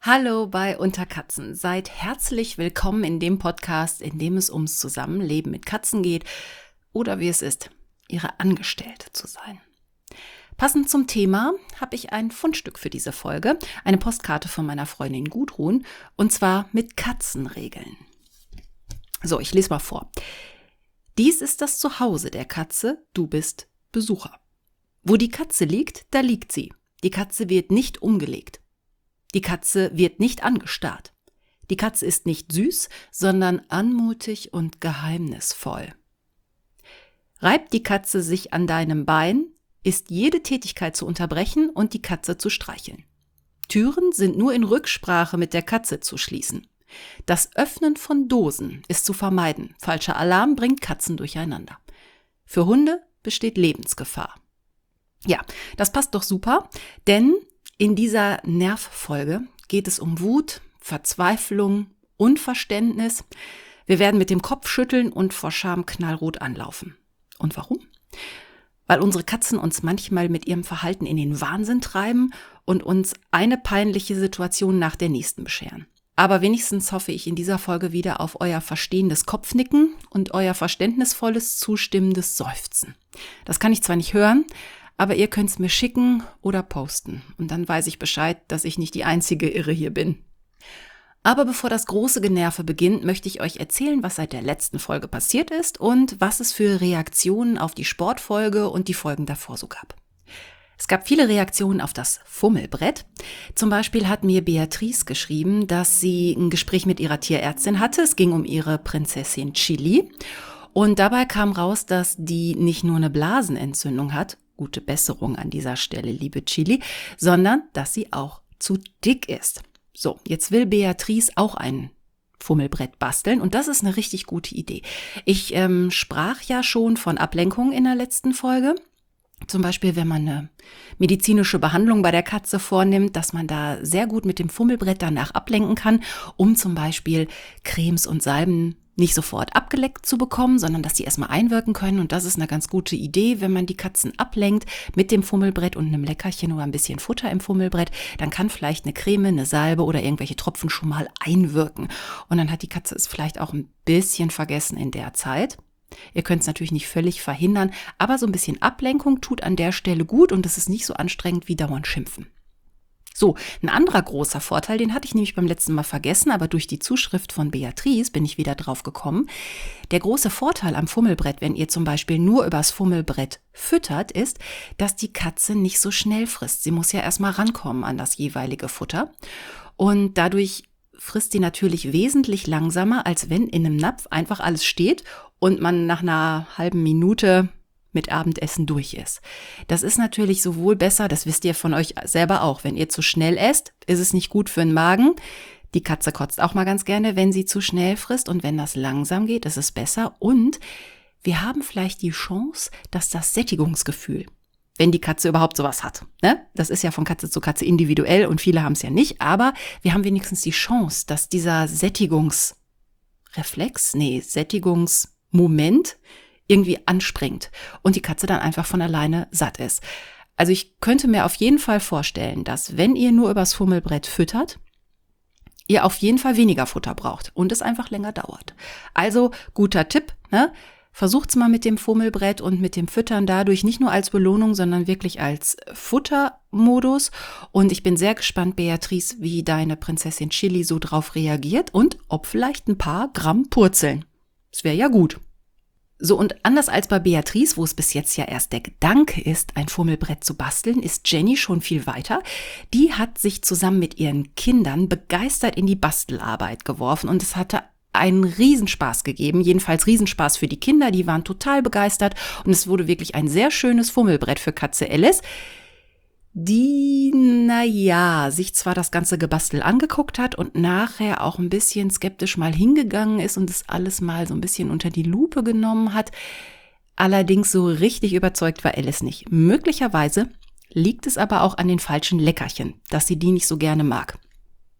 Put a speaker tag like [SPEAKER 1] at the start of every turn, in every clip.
[SPEAKER 1] Hallo bei Unter Katzen. Seid herzlich willkommen in dem Podcast, in dem es ums Zusammenleben mit Katzen geht oder wie es ist, ihre Angestellte zu sein. Passend zum Thema habe ich ein Fundstück für diese Folge, eine Postkarte von meiner Freundin Gudrun, und zwar mit Katzenregeln. So, ich lese mal vor. Dies ist das Zuhause der Katze, du bist Besucher. Wo die Katze liegt, da liegt sie. Die Katze wird nicht umgelegt. Die Katze wird nicht angestarrt. Die Katze ist nicht süß, sondern anmutig und geheimnisvoll. Reibt die Katze sich an deinem Bein, ist jede Tätigkeit zu unterbrechen und die Katze zu streicheln. Türen sind nur in Rücksprache mit der Katze zu schließen. Das Öffnen von Dosen ist zu vermeiden. Falscher Alarm bringt Katzen durcheinander. Für Hunde besteht Lebensgefahr. Ja, das passt doch super, denn in dieser Nervfolge geht es um Wut, Verzweiflung, Unverständnis. Wir werden mit dem Kopf schütteln und vor Scham knallrot anlaufen. Und warum? Weil unsere Katzen uns manchmal mit ihrem Verhalten in den Wahnsinn treiben und uns eine peinliche Situation nach der nächsten bescheren. Aber wenigstens hoffe ich in dieser Folge wieder auf euer verstehendes Kopfnicken und euer verständnisvolles, zustimmendes Seufzen. Das kann ich zwar nicht hören, aber ihr könnt es mir schicken oder posten. Und dann weiß ich Bescheid, dass ich nicht die einzige Irre hier bin. Aber bevor das große Generve beginnt, möchte ich euch erzählen, was seit der letzten Folge passiert ist und was es für Reaktionen auf die Sportfolge und die Folgen davor so gab. Es gab viele Reaktionen auf das Fummelbrett. Zum Beispiel hat mir Beatrice geschrieben, dass sie ein Gespräch mit ihrer Tierärztin hatte. Es ging um ihre Prinzessin Chili. Und dabei kam raus, dass die nicht nur eine Blasenentzündung hat, gute Besserung an dieser Stelle, liebe Chili, sondern dass sie auch zu dick ist. So, jetzt will Beatrice auch ein Fummelbrett basteln und das ist eine richtig gute Idee. Ich sprach ja schon von Ablenkung in der letzten Folge. Zum Beispiel, wenn man eine medizinische Behandlung bei der Katze vornimmt, dass man da sehr gut mit dem Fummelbrett danach ablenken kann, um zum Beispiel Cremes und Salben nicht sofort abgeleckt zu bekommen, sondern dass die erstmal einwirken können. Und das ist eine ganz gute Idee, wenn man die Katzen ablenkt mit dem Fummelbrett und einem Leckerchen oder ein bisschen Futter im Fummelbrett, dann kann vielleicht eine Creme, eine Salbe oder irgendwelche Tropfen schon mal einwirken. Und dann hat die Katze es vielleicht auch ein bisschen vergessen in der Zeit. Ihr könnt es natürlich nicht völlig verhindern, aber so ein bisschen Ablenkung tut an der Stelle gut und es ist nicht so anstrengend wie dauernd schimpfen. So, ein anderer großer Vorteil, den hatte ich nämlich beim letzten Mal vergessen, aber durch die Zuschrift von Beatrice bin ich wieder drauf gekommen. Der große Vorteil am Fummelbrett, wenn ihr zum Beispiel nur übers Fummelbrett füttert, ist, dass die Katze nicht so schnell frisst. Sie muss ja erstmal rankommen an das jeweilige Futter und dadurch frisst sie natürlich wesentlich langsamer, als wenn in einem Napf einfach alles steht und man nach einer halben Minute mit Abendessen durch ist. Das ist natürlich sowohl besser, das wisst ihr von euch selber auch, wenn ihr zu schnell esst, ist es nicht gut für den Magen. Die Katze kotzt auch mal ganz gerne, wenn sie zu schnell frisst und wenn das langsam geht, ist es besser und wir haben vielleicht die Chance, dass das Sättigungsgefühl, wenn die Katze überhaupt sowas hat, ne? Das ist ja von Katze zu Katze individuell und viele haben es ja nicht, aber wir haben wenigstens die Chance, dass dieser Sättigungsmoment irgendwie anspringt und die Katze dann einfach von alleine satt ist. Also ich könnte mir auf jeden Fall vorstellen, dass wenn ihr nur übers Fummelbrett füttert, ihr auf jeden Fall weniger Futter braucht und es einfach länger dauert. Also guter Tipp, ne? Versucht's mal mit dem Fummelbrett und mit dem Füttern dadurch nicht nur als Belohnung, sondern wirklich als Futtermodus. Und ich bin sehr gespannt, Beatrice, wie deine Prinzessin Chili so drauf reagiert und ob vielleicht ein paar Gramm purzeln. Das wäre ja gut. So, und anders als bei Beatrice, wo es bis jetzt ja erst der Gedanke ist, ein Fummelbrett zu basteln, ist Jenny schon viel weiter. Die hat sich zusammen mit ihren Kindern begeistert in die Bastelarbeit geworfen und es hatte einen Riesenspaß gegeben, jedenfalls Riesenspaß für die Kinder, die waren total begeistert und es wurde wirklich ein sehr schönes Fummelbrett für Katze Alice, die, sich zwar das ganze Gebastel angeguckt hat und nachher auch ein bisschen skeptisch mal hingegangen ist und das alles mal so ein bisschen unter die Lupe genommen hat. Allerdings so richtig überzeugt war Alice nicht. Möglicherweise liegt es aber auch an den falschen Leckerchen, dass sie die nicht so gerne mag.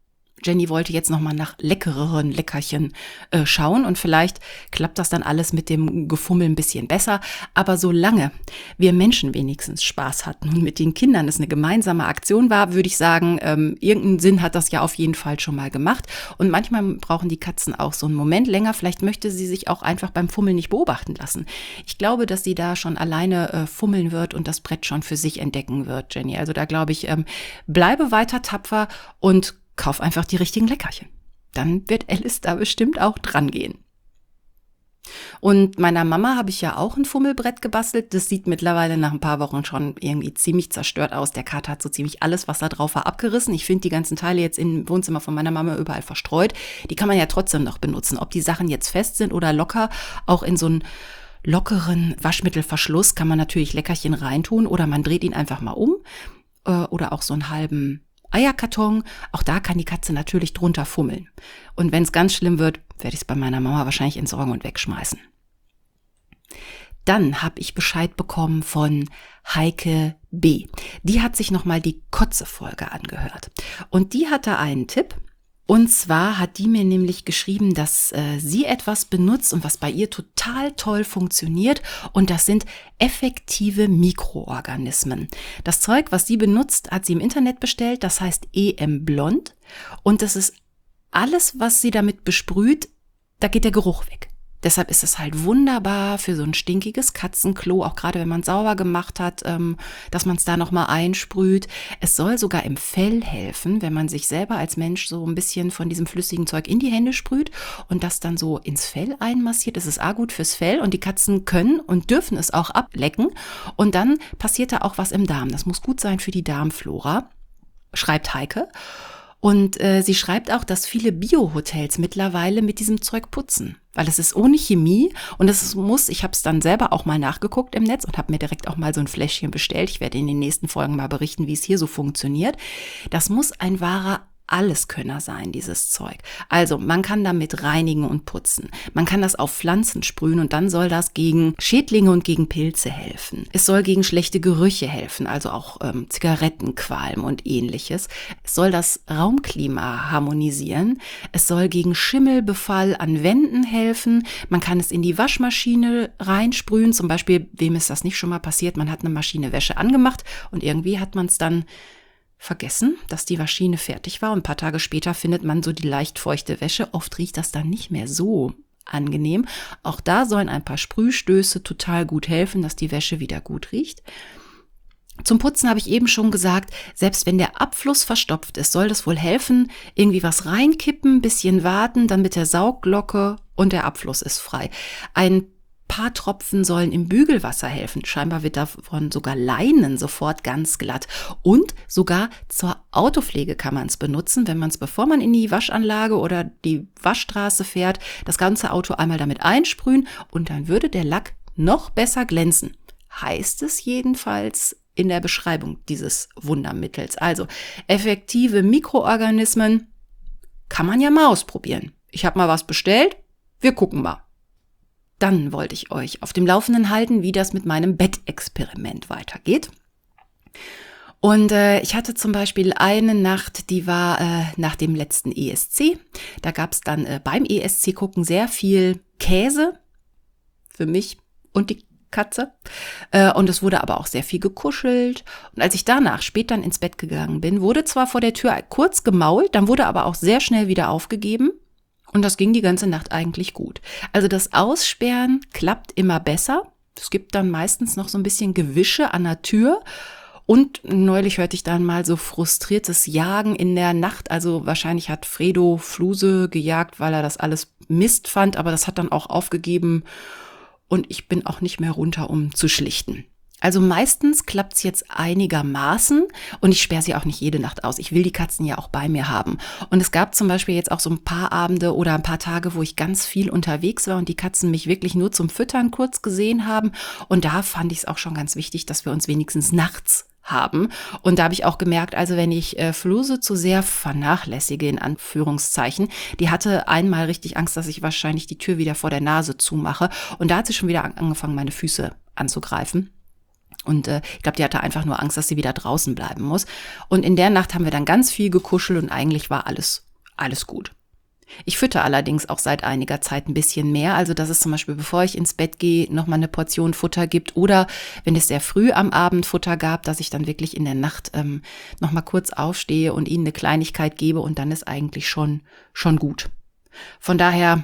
[SPEAKER 1] Jenny wollte jetzt nochmal nach leckereren Leckerchen schauen und vielleicht klappt das dann alles mit dem Gefummel ein bisschen besser. Aber solange wir Menschen wenigstens Spaß hatten und mit den Kindern es eine gemeinsame Aktion war, würde ich sagen, irgendeinen Sinn hat das ja auf jeden Fall schon mal gemacht. Und manchmal brauchen die Katzen auch so einen Moment länger. Vielleicht möchte sie sich auch einfach beim Fummeln nicht beobachten lassen. Ich glaube, dass sie da schon alleine fummeln wird und das Brett schon für sich entdecken wird, Jenny. Also da glaube ich, bleibe weiter tapfer und kauf einfach die richtigen Leckerchen. Dann wird Alice da bestimmt auch dran gehen. Und meiner Mama habe ich ja auch ein Fummelbrett gebastelt. Das sieht mittlerweile nach ein paar Wochen schon irgendwie ziemlich zerstört aus. Der Kater hat so ziemlich alles, was da drauf war, abgerissen. Ich finde die ganzen Teile jetzt im Wohnzimmer von meiner Mama überall verstreut. Die kann man ja trotzdem noch benutzen. Ob die Sachen jetzt fest sind oder locker, auch in so einen lockeren Waschmittelverschluss kann man natürlich Leckerchen reintun oder man dreht ihn einfach mal um. Oder auch so einen halben Eierkarton. Auch da kann die Katze natürlich drunter fummeln. Und wenn es ganz schlimm wird, werde ich es bei meiner Mama wahrscheinlich entsorgen und wegschmeißen. Dann habe ich Bescheid bekommen von Heike B. Die hat sich nochmal die Kotze-Folge angehört. Und die hatte einen Tipp. Und zwar hat die mir nämlich geschrieben, dass sie etwas benutzt und was bei ihr total toll funktioniert. Und das sind effektive Mikroorganismen. Das Zeug, was sie benutzt, hat sie im Internet bestellt. Das heißt EM Blond. Und das ist alles, was sie damit besprüht, da geht der Geruch weg. Deshalb ist es halt wunderbar für so ein stinkiges Katzenklo, auch gerade wenn man sauber gemacht hat, dass man es da nochmal einsprüht. Es soll sogar im Fell helfen, wenn man sich selber als Mensch so ein bisschen von diesem flüssigen Zeug in die Hände sprüht und das dann so ins Fell einmassiert. Es ist gut fürs Fell und die Katzen können und dürfen es auch ablecken. Und dann passiert da auch was im Darm. Das muss gut sein für die Darmflora, schreibt Heike. Und sie schreibt auch, dass viele Bio-Hotels mittlerweile mit diesem Zeug putzen, weil es ist ohne Chemie und ich habe es dann selber auch mal nachgeguckt im Netz und habe mir direkt auch mal so ein Fläschchen bestellt. Ich werde in den nächsten Folgen mal berichten, wie es hier so funktioniert. Das muss ein wahrer Alleskönner sein, dieses Zeug. Also man kann damit reinigen und putzen. Man kann das auf Pflanzen sprühen und dann soll das gegen Schädlinge und gegen Pilze helfen. Es soll gegen schlechte Gerüche helfen, also auch Zigarettenqualm und ähnliches. Es soll das Raumklima harmonisieren. Es soll gegen Schimmelbefall an Wänden helfen. Man kann es in die Waschmaschine reinsprühen. Zum Beispiel, wem ist das nicht schon mal passiert? Man hat eine Maschine Wäsche angemacht und irgendwie hat man es dann vergessen, dass die Maschine fertig war und ein paar Tage später findet man so die leicht feuchte Wäsche. Oft riecht das dann nicht mehr so angenehm. Auch da sollen ein paar Sprühstöße total gut helfen, dass die Wäsche wieder gut riecht. Zum Putzen habe ich eben schon gesagt, selbst wenn der Abfluss verstopft ist, soll das wohl helfen, irgendwie was reinkippen, bisschen warten, dann mit der Saugglocke und der Abfluss ist frei. Ein paar Tropfen sollen im Bügelwasser helfen. Scheinbar wird davon sogar Leinen sofort ganz glatt. Und sogar zur Autopflege kann man es benutzen, wenn man es, bevor man in die Waschanlage oder die Waschstraße fährt, das ganze Auto einmal damit einsprühen und dann würde der Lack noch besser glänzen. Heißt es jedenfalls in der Beschreibung dieses Wundermittels. Also effektive Mikroorganismen kann man ja mal ausprobieren. Ich habe mal was bestellt, wir gucken mal. Dann wollte ich euch auf dem Laufenden halten, wie das mit meinem Bettexperiment weitergeht. Und ich hatte zum Beispiel eine Nacht, die war nach dem letzten ESC. Da gab es dann beim ESC gucken sehr viel Käse für mich und die Katze. Und es wurde aber auch sehr viel gekuschelt. Und als ich danach spät dann ins Bett gegangen bin, wurde zwar vor der Tür kurz gemault, dann wurde aber auch sehr schnell wieder aufgegeben. Und das ging die ganze Nacht eigentlich gut. Also das Aussperren klappt immer besser. Es gibt dann meistens noch so ein bisschen Gewische an der Tür. Und neulich hörte ich dann mal so frustriertes Jagen in der Nacht. Also wahrscheinlich hat Fredo Fluse gejagt, weil er das alles Mist fand. Aber das hat dann auch aufgegeben. Und ich bin auch nicht mehr runter, um zu schlichten. Also meistens klappt's jetzt einigermaßen und ich sperre sie auch nicht jede Nacht aus. Ich will die Katzen ja auch bei mir haben. Und es gab zum Beispiel jetzt auch so ein paar Abende oder ein paar Tage, wo ich ganz viel unterwegs war und die Katzen mich wirklich nur zum Füttern kurz gesehen haben. Und da fand ich es auch schon ganz wichtig, dass wir uns wenigstens nachts haben. Und da habe ich auch gemerkt, also wenn ich Fluse zu sehr vernachlässige, in Anführungszeichen, die hatte einmal richtig Angst, dass ich wahrscheinlich die Tür wieder vor der Nase zumache. Und da hat sie schon wieder angefangen, meine Füße anzugreifen. Und ich glaube, die hatte einfach nur Angst, dass sie wieder draußen bleiben muss. Und in der Nacht haben wir dann ganz viel gekuschelt und eigentlich war alles alles gut. Ich fütter allerdings auch seit einiger Zeit ein bisschen mehr, also dass es zum Beispiel, bevor ich ins Bett gehe, nochmal eine Portion Futter gibt oder wenn es sehr früh am Abend Futter gab, dass ich dann wirklich in der Nacht nochmal kurz aufstehe und ihnen eine Kleinigkeit gebe und dann ist eigentlich schon gut. Von daher,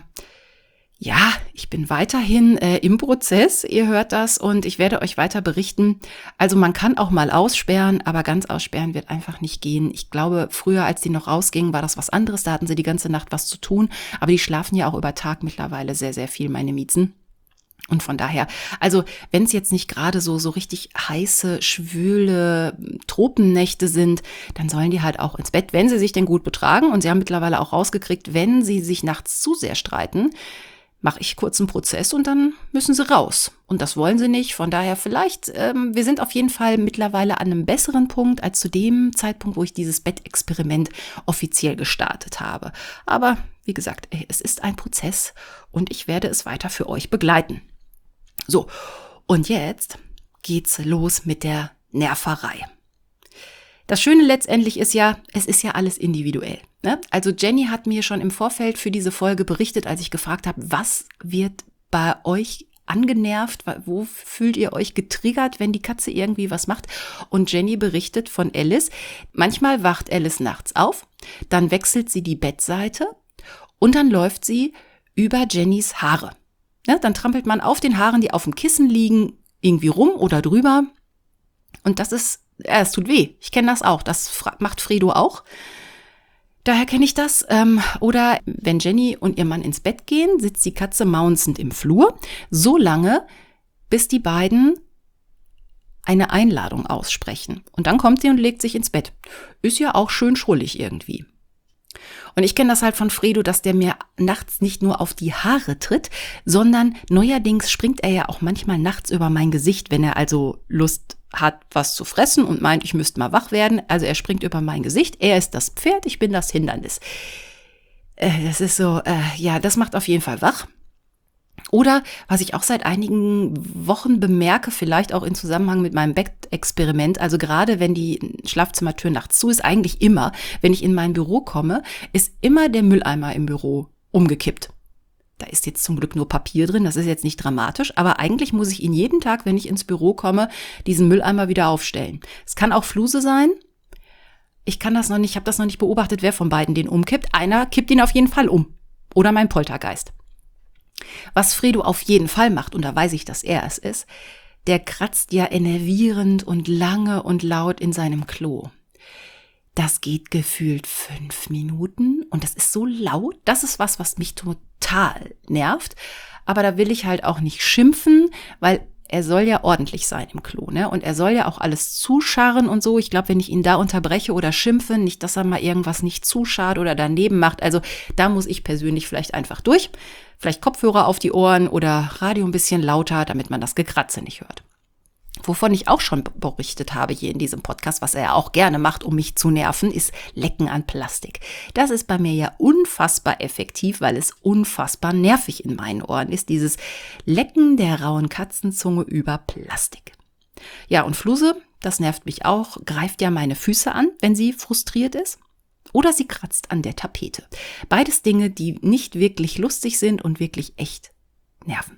[SPEAKER 1] ja, ich bin weiterhin im Prozess, ihr hört das und ich werde euch weiter berichten. Also man kann auch mal aussperren, aber ganz aussperren wird einfach nicht gehen. Ich glaube, früher, als die noch rausgingen, war das was anderes. Da hatten sie die ganze Nacht was zu tun, aber die schlafen ja auch über Tag mittlerweile sehr, sehr viel, meine Miezen. Und von daher, also wenn es jetzt nicht gerade so richtig heiße, schwüle Tropennächte sind, dann sollen die halt auch ins Bett, wenn sie sich denn gut betragen. Und sie haben mittlerweile auch rausgekriegt, wenn sie sich nachts zu sehr streiten, mache ich kurz einen Prozess und dann müssen sie raus. Und das wollen sie nicht. Von daher vielleicht, wir sind auf jeden Fall mittlerweile an einem besseren Punkt als zu dem Zeitpunkt, wo ich dieses Bettexperiment offiziell gestartet habe. Aber wie gesagt, es ist ein Prozess und ich werde es weiter für euch begleiten. So, und jetzt geht's los mit der Nerverei. Das Schöne letztendlich ist ja, es ist ja alles individuell. Ne? Also Jenny hat mir schon im Vorfeld für diese Folge berichtet, als ich gefragt habe, was wird bei euch angenervt, wo fühlt ihr euch getriggert, wenn die Katze irgendwie was macht? Und Jenny berichtet von Alice, manchmal wacht Alice nachts auf, dann wechselt sie die Bettseite und dann läuft sie über Jennys Haare. Ne? Dann trampelt man auf den Haaren, die auf dem Kissen liegen, irgendwie rum oder drüber. Und das ist, es tut weh. Ich kenne das auch. Das macht Fredo auch. Daher kenne ich das. Oder wenn Jenny und ihr Mann ins Bett gehen, sitzt die Katze maunzend im Flur, so lange, bis die beiden eine Einladung aussprechen. Und dann kommt sie und legt sich ins Bett. Ist ja auch schön schrullig irgendwie. Und ich kenne das halt von Fredo, dass der mir nachts nicht nur auf die Haare tritt, sondern neuerdings springt er ja auch manchmal nachts über mein Gesicht, wenn er also Lust hat, was zu fressen und meint, ich müsste mal wach werden. Also er springt über mein Gesicht, er ist das Pferd, ich bin das Hindernis. Das ist so, ja, das macht auf jeden Fall wach. Oder, was ich auch seit einigen Wochen bemerke, vielleicht auch in Zusammenhang mit meinem Bettexperiment, also gerade wenn die Schlafzimmertür nachts zu ist, eigentlich immer, wenn ich in mein Büro komme, ist immer der Mülleimer im Büro umgekippt. Da ist jetzt zum Glück nur Papier drin, das ist jetzt nicht dramatisch, aber eigentlich muss ich ihn jeden Tag, wenn ich ins Büro komme, diesen Mülleimer wieder aufstellen. Es kann auch Fluse sein. Ich habe das noch nicht beobachtet, wer von beiden den umkippt. Einer kippt ihn auf jeden Fall um. Oder mein Poltergeist. Was Fredo auf jeden Fall macht, und da weiß ich, dass er es ist, der kratzt ja enervierend und lange und laut in seinem Klo. Das geht gefühlt 5 Minuten und das ist so laut, das ist was mich total nervt. Aber da will ich halt auch nicht schimpfen, weil er soll ja ordentlich sein im Klo, ne? Und er soll ja auch alles zuscharren und so. Ich glaube, wenn ich ihn da unterbreche oder schimpfe, nicht, dass er mal irgendwas nicht zuscharrt oder daneben macht. Also da muss ich persönlich vielleicht einfach durch. Vielleicht Kopfhörer auf die Ohren oder Radio ein bisschen lauter, damit man das Gekratze nicht hört. Wovon ich auch schon berichtet habe hier in diesem Podcast, was er auch gerne macht, um mich zu nerven, ist Lecken an Plastik. Das ist bei mir ja unfassbar effektiv, weil es unfassbar nervig in meinen Ohren ist, dieses Lecken der rauen Katzenzunge über Plastik. Ja, und Fluse, das nervt mich auch, greift ja meine Füße an, wenn sie frustriert ist. Oder sie kratzt an der Tapete. Beides Dinge, die nicht wirklich lustig sind und wirklich echt nerven.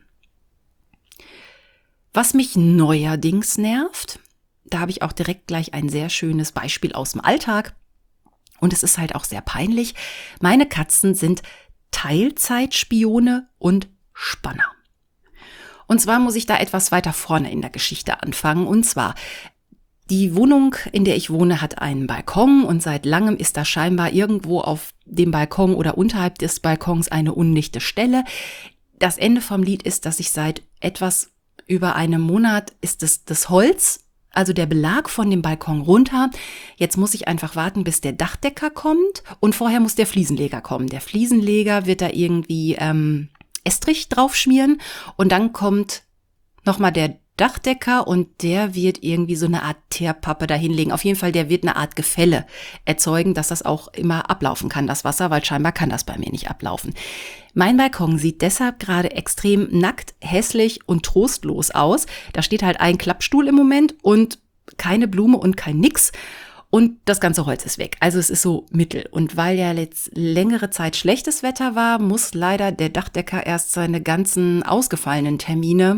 [SPEAKER 1] Was mich neuerdings nervt, da habe ich auch direkt gleich ein sehr schönes Beispiel aus dem Alltag. Und es ist halt auch sehr peinlich. Meine Katzen sind Teilzeitspione und Spanner. Und zwar muss ich da etwas weiter vorne in der Geschichte anfangen. Und zwar, die Wohnung, in der ich wohne, hat einen Balkon und seit langem ist da scheinbar irgendwo auf dem Balkon oder unterhalb des Balkons eine undichte Stelle. Das Ende vom Lied ist, dass ich seit etwas über einem Monat ist das Holz, also der Belag von dem Balkon runter. Jetzt muss ich einfach warten, bis der Dachdecker kommt und vorher muss der Fliesenleger kommen. Der Fliesenleger wird da irgendwie Estrich drauf schmieren und dann kommt nochmal der Dachdecker und der wird irgendwie so eine Art Teerpappe da hinlegen. Auf jeden Fall, der wird eine Art Gefälle erzeugen, dass das auch immer ablaufen kann, das Wasser, weil scheinbar kann das bei mir nicht ablaufen. Mein Balkon sieht deshalb gerade extrem nackt, hässlich und trostlos aus. Da steht halt ein Klappstuhl im Moment und keine Blume und kein Nix. Und das ganze Holz ist weg. Also es ist so mittel. Und weil ja jetzt längere Zeit schlechtes Wetter war, muss leider der Dachdecker erst seine ganzen ausgefallenen Termine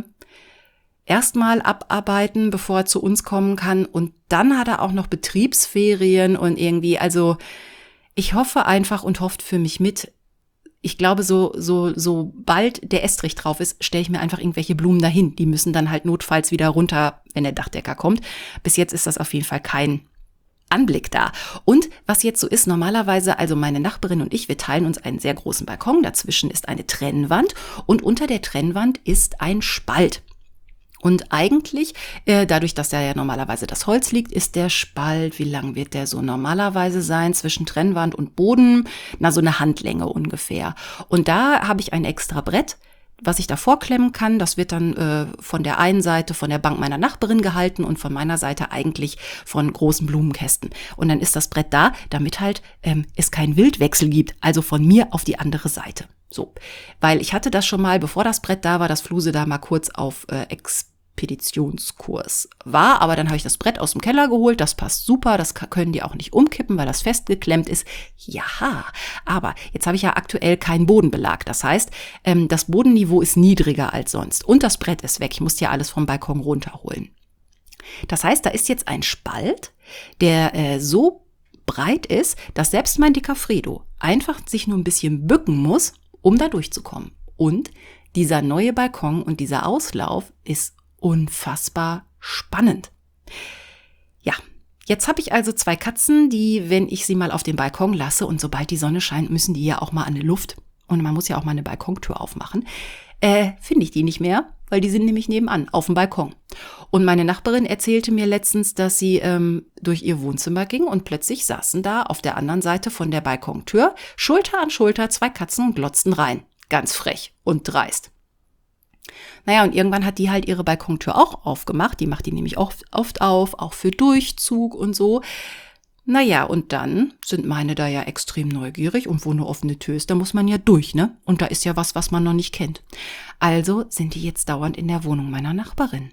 [SPEAKER 1] erstmal abarbeiten, bevor er zu uns kommen kann. Und dann hat er auch noch Betriebsferien und irgendwie, also ich hoffe einfach und hofft für mich mit. Ich glaube, so bald der Estrich drauf ist, stelle ich mir einfach irgendwelche Blumen dahin. Die müssen dann halt notfalls wieder runter, wenn der Dachdecker kommt. Bis jetzt ist das auf jeden Fall kein Anblick da. Und was jetzt so ist, normalerweise, also meine Nachbarin und ich, wir teilen uns einen sehr großen Balkon. Dazwischen ist eine Trennwand und unter der Trennwand ist ein Spalt. Und eigentlich, dadurch, dass da ja normalerweise das Holz liegt, ist der Spalt, wie lang wird der so normalerweise sein, zwischen Trennwand und Boden? Na, so eine Handlänge ungefähr. Und da habe ich ein extra Brett, was ich da vorklemmen kann. Das wird dann von der einen Seite von der Bank meiner Nachbarin gehalten und von meiner Seite eigentlich von großen Blumenkästen. Und dann ist das Brett da, damit halt es keinen Wildwechsel gibt, also von mir auf die andere Seite. So, weil ich hatte das schon mal, bevor das Brett da war, dass Fluse da mal kurz auf Expeditionskurs war, aber dann habe ich das Brett aus dem Keller geholt, das passt super, das können die auch nicht umkippen, weil das festgeklemmt ist. Ja, aber jetzt habe ich ja aktuell keinen Bodenbelag, das heißt, das Bodenniveau ist niedriger als sonst und das Brett ist weg, ich musste ja alles vom Balkon runterholen. Das heißt, da ist jetzt ein Spalt, der so breit ist, dass selbst mein dicker Fredo einfach sich nur ein bisschen bücken muss, um da durchzukommen. Und dieser neue Balkon und dieser Auslauf ist unfassbar spannend. Ja, jetzt habe ich also 2 Katzen, die, wenn ich sie mal auf den Balkon lasse und sobald die Sonne scheint, müssen die ja auch mal an die Luft. Und man muss ja auch mal eine Balkontür aufmachen. Finde ich die nicht mehr, weil die sind nämlich nebenan auf dem Balkon. Und meine Nachbarin erzählte mir letztens, dass sie durch ihr Wohnzimmer ging und plötzlich saßen da auf der anderen Seite von der Balkontür Schulter an Schulter 2 Katzen und glotzten rein. Ganz frech und dreist. Naja, und irgendwann hat die halt ihre Balkontür auch aufgemacht. Die macht die nämlich oft auf, auch für Durchzug und so. Naja, und dann sind meine da ja extrem neugierig und wo eine offene Tür ist, da muss man ja durch, ne? Und da ist ja was man noch nicht kennt. Also sind die jetzt dauernd in der Wohnung meiner Nachbarin.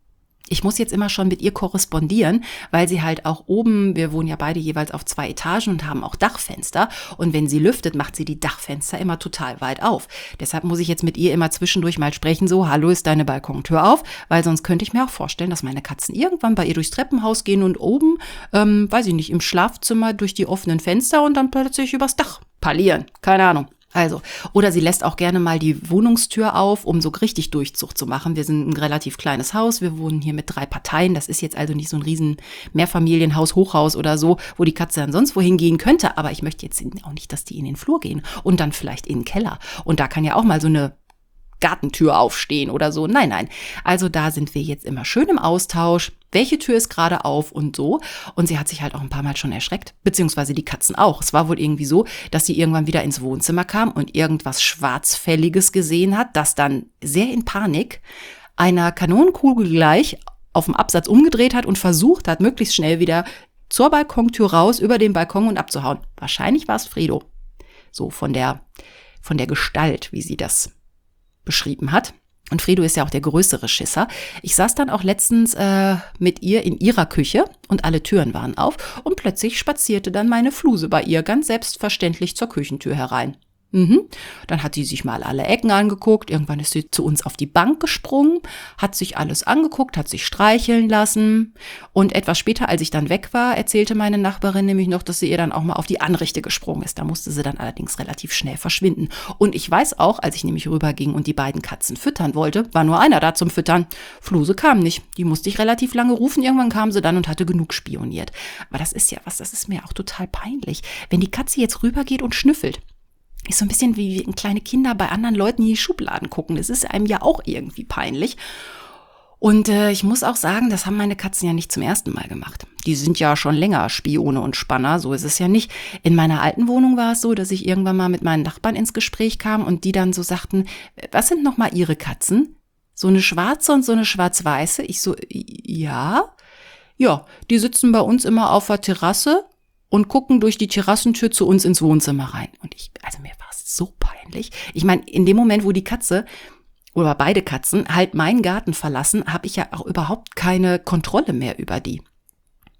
[SPEAKER 1] Ich muss jetzt immer schon mit ihr korrespondieren, weil sie halt auch oben, wir wohnen ja beide jeweils auf 2 Etagen und haben auch Dachfenster. Und wenn sie lüftet, macht sie die Dachfenster immer total weit auf. Deshalb muss ich jetzt mit ihr immer zwischendurch mal sprechen, so, hallo, ist deine Balkontür auf? Weil sonst könnte ich mir auch vorstellen, dass meine Katzen irgendwann bei ihr durchs Treppenhaus gehen und oben, weiß ich nicht, im Schlafzimmer durch die offenen Fenster und dann plötzlich übers Dach parlieren. Keine Ahnung. Also, oder sie lässt auch gerne mal die Wohnungstür auf, um so richtig Durchzug zu machen. Wir sind ein relativ kleines Haus, wir wohnen hier mit 3 Parteien. Das ist jetzt also nicht so ein riesen Mehrfamilienhaus, Hochhaus oder so, wo die Katze dann sonst wohin gehen könnte. Aber ich möchte jetzt auch nicht, dass die in den Flur gehen und dann vielleicht in den Keller. Und da kann ja auch mal so eine Gartentür aufstehen oder so. Nein. Also da sind wir jetzt immer schön im Austausch. Welche Tür ist gerade auf und so. Und sie hat sich halt auch ein paar Mal schon erschreckt, beziehungsweise die Katzen auch. Es war wohl irgendwie so, dass sie irgendwann wieder ins Wohnzimmer kam und irgendwas Schwarzfälliges gesehen hat, das dann sehr in Panik einer Kanonenkugel gleich auf dem Absatz umgedreht hat und versucht hat, möglichst schnell wieder zur Balkontür raus, über den Balkon und abzuhauen. Wahrscheinlich war es Fredo. So von der Gestalt, wie sie das beschrieben hat. Und Fredo ist ja auch der größere Schisser. Ich saß dann auch letztens mit ihr in ihrer Küche und alle Türen waren auf und plötzlich spazierte dann meine Fluse bei ihr ganz selbstverständlich zur Küchentür herein. Dann hat sie sich mal alle Ecken angeguckt. Irgendwann ist sie zu uns auf die Bank gesprungen, hat sich alles angeguckt, hat sich streicheln lassen. Und etwas später, als ich dann weg war, erzählte meine Nachbarin nämlich noch, dass sie ihr dann auch mal auf die Anrichte gesprungen ist. Da musste sie dann allerdings relativ schnell verschwinden. Und ich weiß auch, als ich nämlich rüberging und die beiden Katzen füttern wollte, war nur einer da zum Füttern. Fluse kam nicht. Die musste ich relativ lange rufen. Irgendwann kam sie dann und hatte genug spioniert. Aber das ist ja was, das ist mir auch total peinlich. Wenn die Katze jetzt rübergeht und schnüffelt, ist so ein bisschen wie kleine Kinder bei anderen Leuten in die Schubladen gucken. Das ist einem ja auch irgendwie peinlich. Und ich muss auch sagen, das haben meine Katzen ja nicht zum ersten Mal gemacht. Die sind ja schon länger Spione und Spanner, so ist es ja nicht. In meiner alten Wohnung war es so, dass ich irgendwann mal mit meinen Nachbarn ins Gespräch kam und die dann so sagten, was sind nochmal ihre Katzen? So eine schwarze und so eine schwarz-weiße? Ich so, ja, die sitzen bei uns immer auf der Terrasse und gucken durch die Terrassentür zu uns ins Wohnzimmer rein. Und mir war es so peinlich. Ich meine, in dem Moment, wo die Katze oder beide Katzen halt meinen Garten verlassen, habe ich ja auch überhaupt keine Kontrolle mehr über die.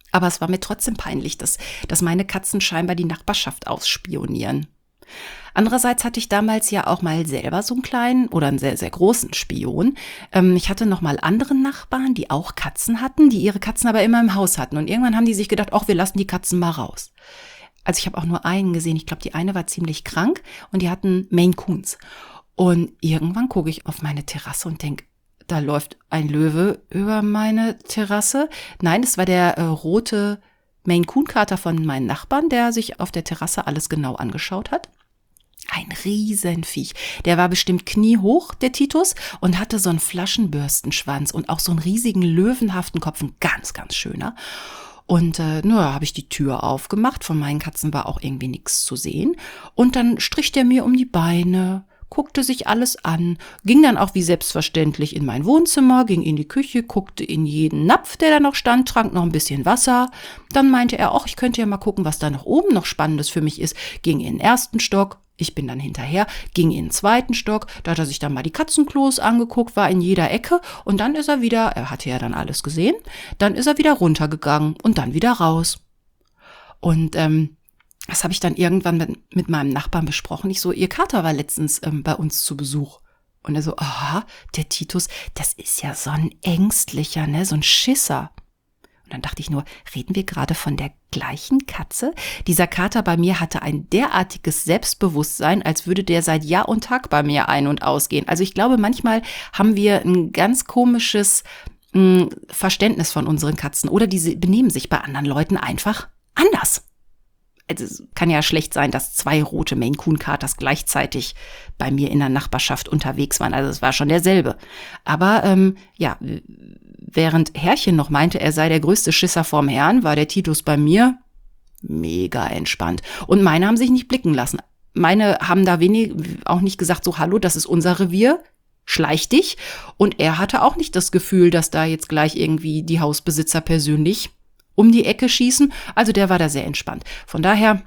[SPEAKER 1] Aber es war mir trotzdem peinlich, dass meine Katzen scheinbar die Nachbarschaft ausspionieren. Andererseits hatte ich damals ja auch mal selber so einen kleinen oder einen sehr, sehr großen Spion. Ich hatte noch mal andere Nachbarn, die auch Katzen hatten, die ihre Katzen aber immer im Haus hatten. Und irgendwann haben die sich gedacht, ach, wir lassen die Katzen mal raus. Also ich habe auch nur einen gesehen. Ich glaube, die eine war ziemlich krank und die hatten Maine Coons. Und irgendwann gucke ich auf meine Terrasse und denke, da läuft ein Löwe über meine Terrasse. Nein, es war der rote Maine Coon Kater von meinen Nachbarn, der sich auf der Terrasse alles genau angeschaut hat. Ein Riesenviech. Der war bestimmt kniehoch, der Titus, und hatte so einen Flaschenbürstenschwanz und auch so einen riesigen löwenhaften Kopf, ein ganz, ganz schöner. Und habe ich die Tür aufgemacht. Von meinen Katzen war auch irgendwie nichts zu sehen. Und dann strich der mir um die Beine, guckte sich alles an, ging dann auch wie selbstverständlich in mein Wohnzimmer, ging in die Küche, guckte in jeden Napf, der da noch stand, trank noch ein bisschen Wasser. Dann meinte er, ach, ich könnte ja mal gucken, was da noch oben noch Spannendes für mich ist. Ging in den ersten Stock. Ich bin dann hinterher, ging in den zweiten Stock, da hat er sich dann mal die Katzenklos angeguckt, war in jeder Ecke und dann ist er wieder, er hatte ja dann alles gesehen, dann ist er wieder runtergegangen und dann wieder raus. Und das habe ich dann irgendwann mit meinem Nachbarn besprochen. Ich so, ihr Kater war letztens bei uns zu Besuch. Und er so, aha, der Titus, das ist ja so ein Ängstlicher, ne, so ein Schisser. Und dann dachte ich nur, reden wir gerade von der gleichen Katze? Dieser Kater bei mir hatte ein derartiges Selbstbewusstsein, als würde der seit Jahr und Tag bei mir ein- und ausgehen. Also ich glaube, manchmal haben wir ein ganz komisches Verständnis von unseren Katzen oder diese benehmen sich bei anderen Leuten einfach anders. Also es kann ja schlecht sein, dass 2 rote Maine Coon Katers gleichzeitig bei mir in der Nachbarschaft unterwegs waren. Also es war schon derselbe. Aber während Herrchen noch meinte, er sei der größte Schisser vorm Herrn, war der Titus bei mir mega entspannt. Und meine haben sich nicht blicken lassen. Meine haben da auch nicht gesagt, so, hallo, das ist unser Revier, schleich dich. Und er hatte auch nicht das Gefühl, dass da jetzt gleich irgendwie die Hausbesitzer persönlich um die Ecke schießen. Also der war da sehr entspannt. Von daher,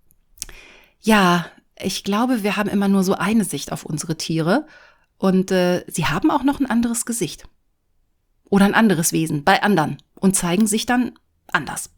[SPEAKER 1] ja, ich glaube, wir haben immer nur so eine Sicht auf unsere Tiere. Und sie haben auch noch ein anderes Gesicht. Oder ein anderes Wesen bei anderen und zeigen sich dann anders.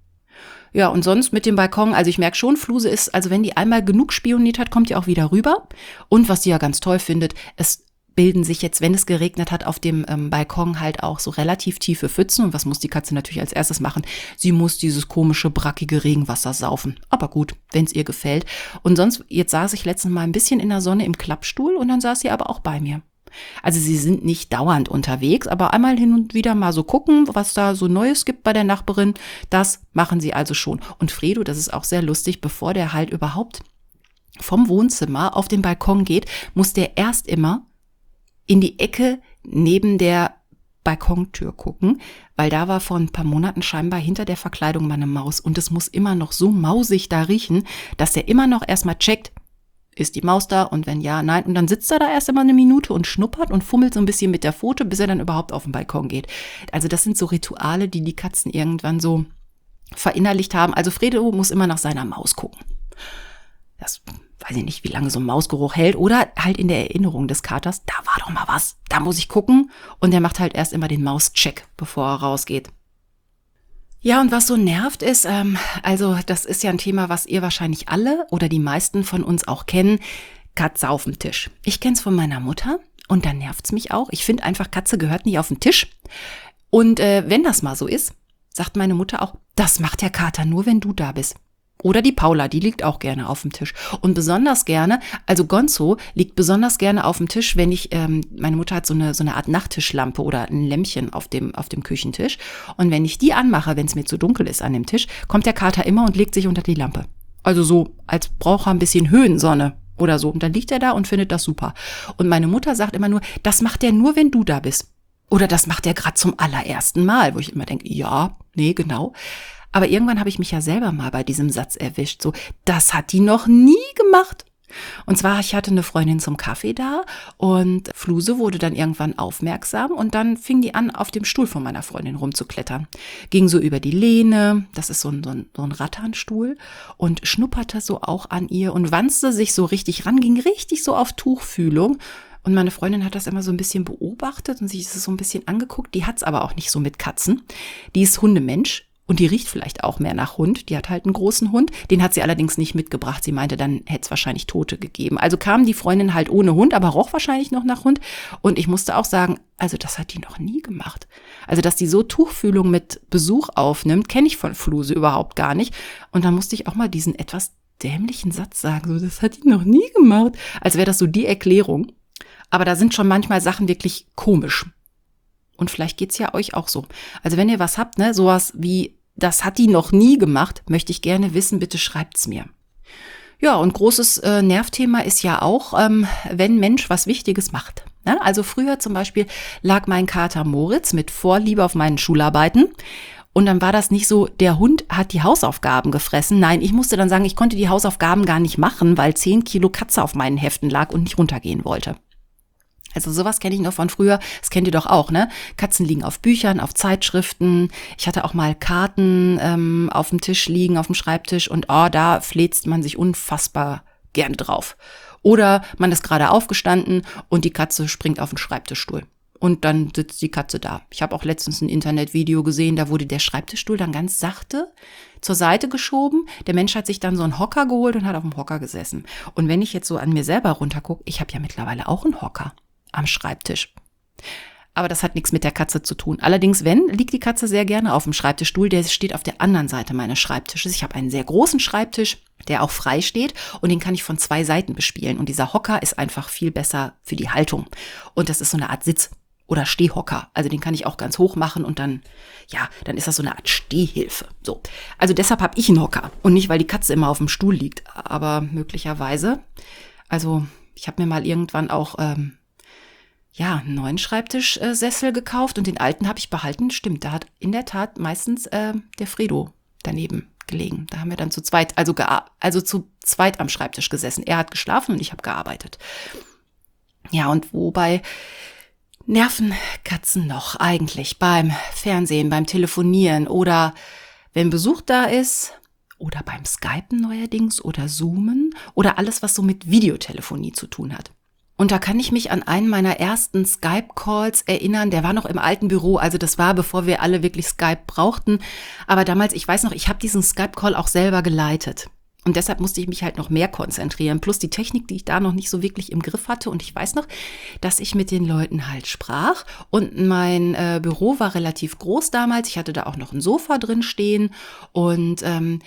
[SPEAKER 1] Ja, und sonst mit dem Balkon, also ich merke schon, Fluse ist, also wenn die einmal genug spioniert hat, kommt die auch wieder rüber. Und was sie ja ganz toll findet, es bilden sich jetzt, wenn es geregnet hat, auf dem Balkon halt auch so relativ tiefe Pfützen. Und was muss die Katze natürlich als erstes machen? Sie muss dieses komische, brackige Regenwasser saufen. Aber gut, wenn es ihr gefällt. Und sonst, jetzt saß ich letztens mal ein bisschen in der Sonne im Klappstuhl und dann saß sie aber auch bei mir. Also sie sind nicht dauernd unterwegs, aber einmal hin und wieder mal so gucken, was da so Neues gibt bei der Nachbarin. Das machen sie also schon. Und Fredo, das ist auch sehr lustig, bevor der halt überhaupt vom Wohnzimmer auf den Balkon geht, muss der erst immer in die Ecke neben der Balkontür gucken, weil da war vor ein paar Monaten scheinbar hinter der Verkleidung mal eine Maus und es muss immer noch so mausig da riechen, dass der immer noch erstmal checkt, ist die Maus da und wenn ja, nein. Und dann sitzt er da erst immer eine Minute und schnuppert und fummelt so ein bisschen mit der Pfote, bis er dann überhaupt auf den Balkon geht. Also das sind so Rituale, die die Katzen irgendwann so verinnerlicht haben. Also Fredo muss immer nach seiner Maus gucken. Das weiß ich nicht, wie lange so ein Mausgeruch hält. Oder halt in der Erinnerung des Katers, da war doch mal was, da muss ich gucken. Und der macht halt erst immer den Mauscheck, bevor er rausgeht. Ja, und was so nervt ist, also das ist ja ein Thema, was ihr wahrscheinlich alle oder die meisten von uns auch kennen, Katze auf dem Tisch. Ich kenn's von meiner Mutter und dann nervt's mich auch. Ich finde einfach, Katze gehört nicht auf den Tisch. Und wenn das mal so ist, sagt meine Mutter auch, das macht der Kater nur, wenn du da bist. Oder die Paula, die liegt auch gerne auf dem Tisch. Und besonders gerne, also Gonzo liegt besonders gerne auf dem Tisch, wenn ich, meine Mutter hat so eine Art Nachttischlampe oder ein Lämpchen auf dem Küchentisch. Und wenn ich die anmache, wenn es mir zu dunkel ist an dem Tisch, kommt der Kater immer und legt sich unter die Lampe. Also so, als braucht er ein bisschen Höhensonne oder so. Und dann liegt er da und findet das super. Und meine Mutter sagt immer nur, das macht er nur, wenn du da bist. Oder das macht er gerade zum allerersten Mal, wo ich immer denke, ja, nee, genau. Aber irgendwann habe ich mich ja selber mal bei diesem Satz erwischt. So, das hat die noch nie gemacht. Und zwar, ich hatte eine Freundin zum Kaffee da und Fluse wurde dann irgendwann aufmerksam und dann fing die an, auf dem Stuhl von meiner Freundin rumzuklettern. Ging so über die Lehne, das ist so ein Ratternstuhl, und schnupperte so auch an ihr und wanzte sich so richtig ran, ging richtig so auf Tuchfühlung. Und meine Freundin hat das immer so ein bisschen beobachtet und sich das so ein bisschen angeguckt. Die hat's aber auch nicht so mit Katzen. Die ist Hundemensch. Und die riecht vielleicht auch mehr nach Hund. Die hat halt einen großen Hund. Den hat sie allerdings nicht mitgebracht. Sie meinte, dann hätte es wahrscheinlich Tote gegeben. Also kam die Freundin halt ohne Hund, aber roch wahrscheinlich noch nach Hund. Und ich musste auch sagen, also das hat die noch nie gemacht. Also dass die so Tuchfühlung mit Besuch aufnimmt, kenne ich von Fluse überhaupt gar nicht. Und dann musste ich auch mal diesen etwas dämlichen Satz sagen, so, das hat die noch nie gemacht. Als wäre das so die Erklärung. Aber da sind schon manchmal Sachen wirklich komisch. Und vielleicht geht's ja euch auch so. Also wenn ihr was habt, ne, sowas wie, das hat die noch nie gemacht, möchte ich gerne wissen, bitte schreibt's mir. Ja, und großes Nervthema ist ja auch, wenn Mensch was Wichtiges macht. Ne? Also früher zum Beispiel lag mein Kater Moritz mit Vorliebe auf meinen Schularbeiten. Und dann war das nicht so, der Hund hat die Hausaufgaben gefressen. Nein, ich musste dann sagen, ich konnte die Hausaufgaben gar nicht machen, weil 10 Kilo Katze auf meinen Heften lag und nicht runtergehen wollte. Also sowas kenne ich noch von früher, das kennt ihr doch auch, ne? Katzen liegen auf Büchern, auf Zeitschriften. Ich hatte auch mal Karten auf dem Tisch liegen, auf dem Schreibtisch und da fläzt man sich unfassbar gerne drauf. Oder man ist gerade aufgestanden und die Katze springt auf den Schreibtischstuhl. Und dann sitzt die Katze da. Ich habe auch letztens ein Internetvideo gesehen, da wurde der Schreibtischstuhl dann ganz sachte zur Seite geschoben. Der Mensch hat sich dann so einen Hocker geholt und hat auf dem Hocker gesessen. Und wenn ich jetzt so an mir selber runtergucke, ich habe ja mittlerweile auch einen Hocker am Schreibtisch. Aber das hat nichts mit der Katze zu tun. Allerdings, liegt die Katze sehr gerne auf dem Schreibtischstuhl. Der steht auf der anderen Seite meines Schreibtisches. Ich habe einen sehr großen Schreibtisch, der auch frei steht und den kann ich von 2 Seiten bespielen. Und dieser Hocker ist einfach viel besser für die Haltung. Und das ist so eine Art Sitz- oder Stehhocker. Also den kann ich auch ganz hoch machen und dann ist das so eine Art Stehhilfe. So. Also deshalb habe ich einen Hocker und nicht, weil die Katze immer auf dem Stuhl liegt. Aber möglicherweise, also ich habe mir mal irgendwann auch einen neuen Schreibtischsessel gekauft und den alten habe ich behalten. Stimmt, da hat in der Tat meistens der Fredo daneben gelegen. Da haben wir dann zu zweit, zu zweit am Schreibtisch gesessen. Er hat geschlafen und ich habe gearbeitet. Ja, und wobei nerven Katzen noch eigentlich beim Fernsehen, beim Telefonieren oder wenn Besuch da ist oder beim Skypen neuerdings oder Zoomen oder alles, was so mit Videotelefonie zu tun hat. Und da kann ich mich an einen meiner ersten Skype-Calls erinnern, der war noch im alten Büro, also das war, bevor wir alle wirklich Skype brauchten. Aber damals, ich weiß noch, ich habe diesen Skype-Call auch selber geleitet. Und deshalb musste ich mich halt noch mehr konzentrieren. Plus die Technik, die ich da noch nicht so wirklich im Griff hatte. Und ich weiß noch, dass ich mit den Leuten halt sprach. Und mein Büro war relativ groß damals. Ich hatte da auch noch ein Sofa drin stehen und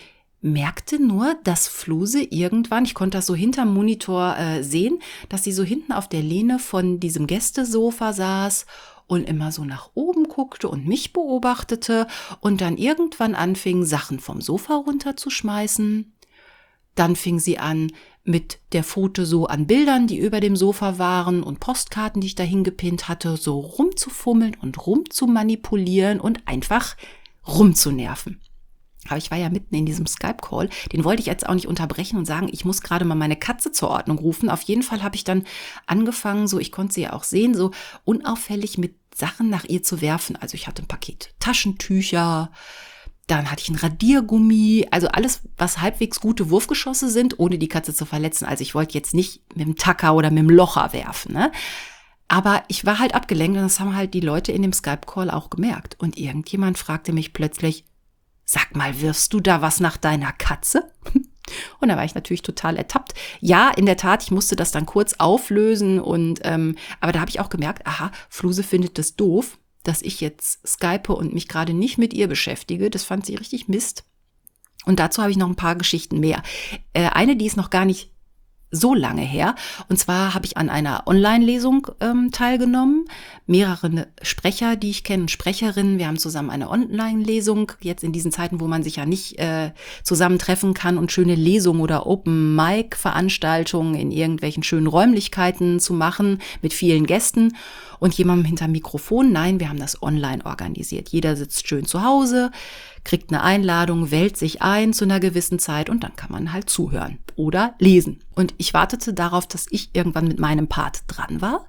[SPEAKER 1] merkte nur, dass Fluse irgendwann, ich konnte das so hinterm Monitor sehen, dass sie so hinten auf der Lehne von diesem Gästesofa saß und immer so nach oben guckte und mich beobachtete und dann irgendwann anfing, Sachen vom Sofa runterzuschmeißen. Dann fing sie an mit der Pfote so an Bildern, die über dem Sofa waren und Postkarten, die ich da hingepinnt hatte, so rumzufummeln und rumzumanipulieren und einfach rumzunerven. Aber ich war ja mitten in diesem Skype-Call, den wollte ich jetzt auch nicht unterbrechen und sagen, ich muss gerade mal meine Katze zur Ordnung rufen. Auf jeden Fall habe ich dann angefangen, so, ich konnte sie ja auch sehen, so unauffällig mit Sachen nach ihr zu werfen. Also ich hatte ein Paket Taschentücher, dann hatte ich ein Radiergummi, also alles, was halbwegs gute Wurfgeschosse sind, ohne die Katze zu verletzen. Also ich wollte jetzt nicht mit dem Tacker oder mit dem Locher werfen, ne? Aber ich war halt abgelenkt und das haben halt die Leute in dem Skype-Call auch gemerkt. Und irgendjemand fragte mich plötzlich, sag mal, wirfst du da was nach deiner Katze? Und da war ich natürlich total ertappt. Ja, in der Tat, ich musste das dann kurz auflösen und aber da habe ich auch gemerkt, aha, Fluse findet das doof, dass ich jetzt skype und mich gerade nicht mit ihr beschäftige. Das fand sie richtig Mist. Und dazu habe ich noch ein paar Geschichten mehr. Eine, die ist noch gar nicht so lange her. Und zwar habe ich an einer Online-Lesung teilgenommen. Mehrere Sprecher, die ich kenne, Sprecherinnen. Wir haben zusammen eine Online-Lesung, jetzt in diesen Zeiten, wo man sich ja nicht zusammentreffen kann und schöne Lesungen oder Open-Mic-Veranstaltungen in irgendwelchen schönen Räumlichkeiten zu machen mit vielen Gästen und jemandem hinterm Mikrofon. Nein, wir haben das online organisiert. Jeder sitzt schön zu Hause, kriegt eine Einladung, wählt sich ein zu einer gewissen Zeit und dann kann man halt zuhören oder lesen. Und ich wartete darauf, dass ich irgendwann mit meinem Part dran war